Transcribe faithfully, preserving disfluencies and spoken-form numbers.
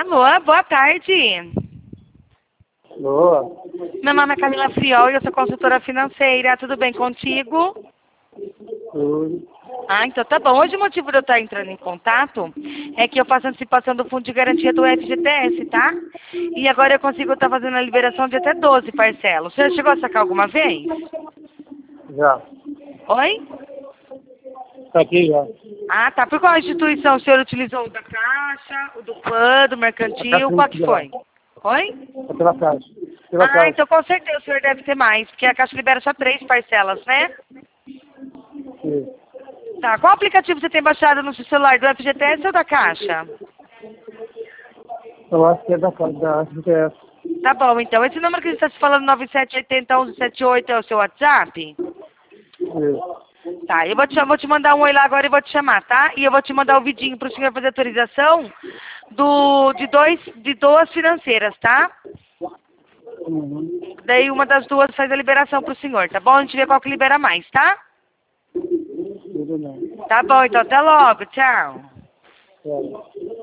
Alô, boa tarde. Boa. Meu nome é Camila Friol e eu sou consultora financeira. Tudo bem contigo? Tudo. Ah, então tá bom. Hoje o motivo de eu estar entrando em contato é que eu faço antecipação do fundo de garantia do F G T S, tá? E agora eu consigo estar fazendo a liberação de até doze parcelas. Você já chegou a sacar alguma vez? Já. Oi? Tá aqui já. Ah, tá. Por qual instituição o senhor utilizou? O da Caixa, o do Plano, do Mercantil? Qual que foi? Oi? É pela caixa. Pela Ah, caixa. então com certeza o senhor deve ter mais, porque a Caixa libera só três parcelas, né? Sim. Tá. Qual aplicativo você tem baixado no seu celular? Do F G T S ou da Caixa? Eu acho que é da caixa, da F G S. Tá bom, então. Esse número que a gente está se falando, nove sete oito zero, um um sete oito, é o seu WhatsApp? Sim. Tá, eu vou te, vou te mandar um oi lá agora e vou te chamar, tá? E eu vou te mandar o vidinho para o senhor fazer autorização do, de, dois, de duas financeiras, tá? Uhum. Daí uma das duas faz a liberação para o senhor, tá bom? A gente vê qual que libera mais, tá? Tudo bem. Tá bom, então até logo, tchau. Tchau.